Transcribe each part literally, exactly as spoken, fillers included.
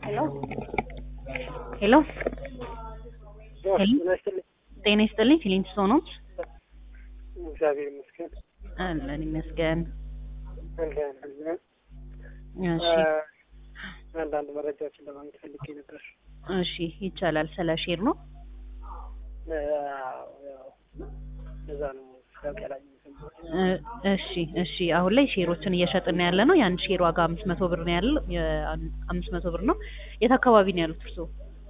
ሄሎ ሄሎ ሄሎ ጤና ይስጥልኝ ፊሊንግስቶ ነው። እግዚአብሔር ይመስገን። አለን ይመስገን። እሺ አንዳንድ መረጃዎችን ለማግኘት ፈልጌ ነበር። እሺ ይቻላል። ስለ ሼር ነው? ለዛ ነው ያቀላኝ። እሺ እሺ አሁን ላይ ሼሮችን እየሸጥን ያለ ነው። የአንድ ሼር ዋጋ አምስት መቶ ብር ነው ያለው። አምስት መቶ ብር ነው። የት አካባቢ ነው ያሉት እርሶ?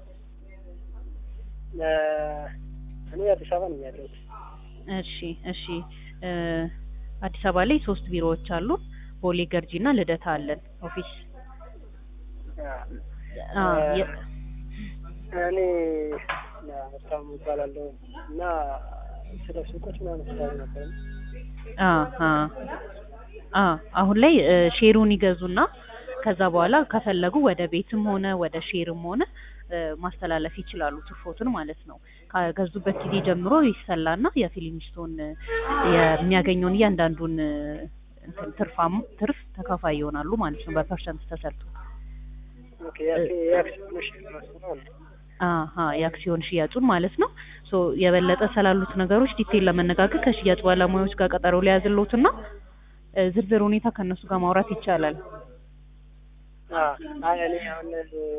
እኔ አዲስ አበባ ነኝ ያለሁት። እሺ እሺ አዲስ አበባ ላይ ሶስት ቢሮዎች አሉ። ቦሌ፣ ገርጂና ልደታ አለን ኦፊስ። አዎ እኔ በጣም እባላለሁ እና ስለ ሱቆች ምናምን ስላሉ ነበር። አዎ አዎ አሁን ላይ ሼሩን ይገዙና ከዛ በኋላ ከፈለጉ ወደ ቤትም ሆነ ወደ ሼርም ሆነ ማስተላለፍ ይችላሉ። ትርፎትን ማለት ነው። ከገዙበት ጊዜ ጀምሮ ይሰላና የፊሊንግስቶን የሚያገኘውን እያንዳንዱን እንትን ትርፋም ትርፍ ተካፋይ ይሆናሉ ማለት ነው። በፐርሰንት ተሰርቶ ኦኬ የአክሲዮን ሽያጭ ነው። አሃ የአክሲዮን ሽያጩን ማለት ነው። ሶ የበለጠ ስላሉት ነገሮች ዲቴል ለመነጋገር ከሽያጭ ባለሙያዎች ጋር ቀጠሮ ሊያዝልዎትና ዝርዝር ሁኔታ ከነሱ ጋር ማውራት ይቻላል። አይ እኔ አሁን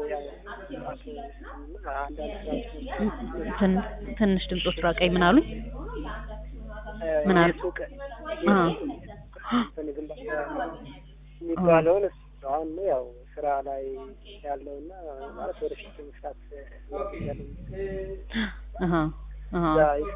ትንሽ ድምጾት ራቀኝ። ምን አሉኝ? ምን አሉ? የሚባለውን አሁን ያው ስራ ላይ ያለውና ማለት ወደፊት መስራት ያለው አሃ አሃ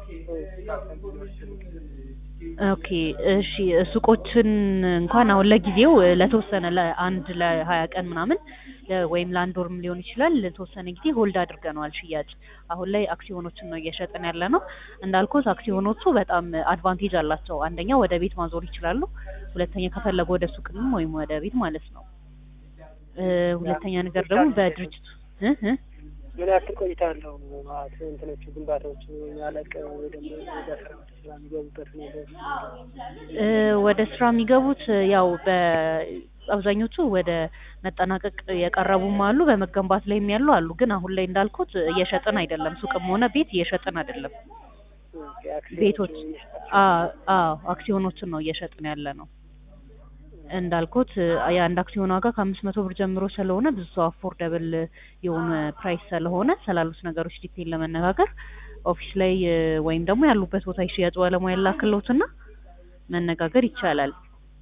ኦኬ እሺ ሱቆችን እንኳን አሁን ለጊዜው ለተወሰነ ለአንድ ለሀያ ቀን ምናምን ወይም ለአንድ ወርም ሊሆን ይችላል ለተወሰነ ጊዜ ሆልድ አድርገናል ሽያጭ። አሁን ላይ አክሲዮኖችን ነው እየሸጥን ያለ ነው። እንዳልኩት አክሲዮኖቹ በጣም አድቫንቴጅ አላቸው። አንደኛ ወደ ቤት ማዞር ይችላሉ። ሁለተኛ ከፈለጉ ወደ ሱቅም ወይም ወደ ቤት ማለት ነው። ሁለተኛ ነገር ደግሞ በድርጅቱ እ እ ምን ያክል ቆይታ አለው ማለት እንትኖቹ ግንባታዎቹ ያለቀ ወይ ደግሞ ወደ ስራ የሚገቡበት ነው? ወደ ስራ የሚገቡት ያው በአብዛኞቹ ወደ መጠናቀቅ የቀረቡም አሉ፣ በመገንባት ላይም ያሉ አሉ። ግን አሁን ላይ እንዳልኩት እየሸጥን አይደለም። ሱቅም ሆነ ቤት እየሸጥን አይደለም። ቤቶች አዎ አዎ አክሲዮኖችን ነው እየሸጥን ያለ ነው። እንዳልኩት የአንድ አክሲዮን ዋጋ ከአምስት መቶ ብር ጀምሮ ስለሆነ ብዙ ሰው አፎርደብል የሆነ ፕራይስ ስለሆነ ስላሉት ነገሮች ዲቴል ለመነጋገር ኦፊስ ላይ ወይም ደግሞ ያሉበት ቦታ ይሽያጭ ባለሙያ ላክልዎትና መነጋገር ይቻላል።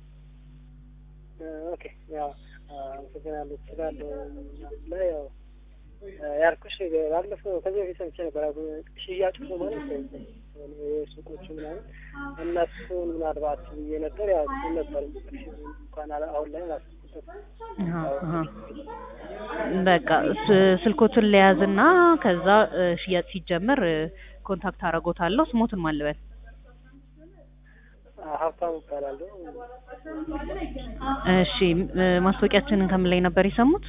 ኦኬ ያው አመሰግናለሁ። እችላለሁ ላይ ያው ያልኩሽ ባለፈው ከዚህ በፊት ሰምቼ ነበር። ሽያጩ ማለት ነው ሱቆቹ ምናምን እነሱን ምናልባት ብዬ ነበር ያው ነበር እንኳን አሁን ላይ በቃ ስልኮቱን ለያዝና ከዛ ሽያጭ ሲጀመር ኮንታክት አደርጎታለሁ። ስሞቱን ማን ልበል? ሀብታሙ እባላለሁ። እሺ ማስታወቂያችንን ከምን ላይ ነበር የሰሙት?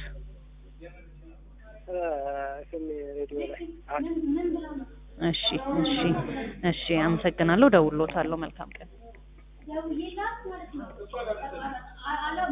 ሬዲዮ ላይ። እሺ እሺ እሺ አመሰግናለሁ። ደውሎታለሁ። መልካም ቀን።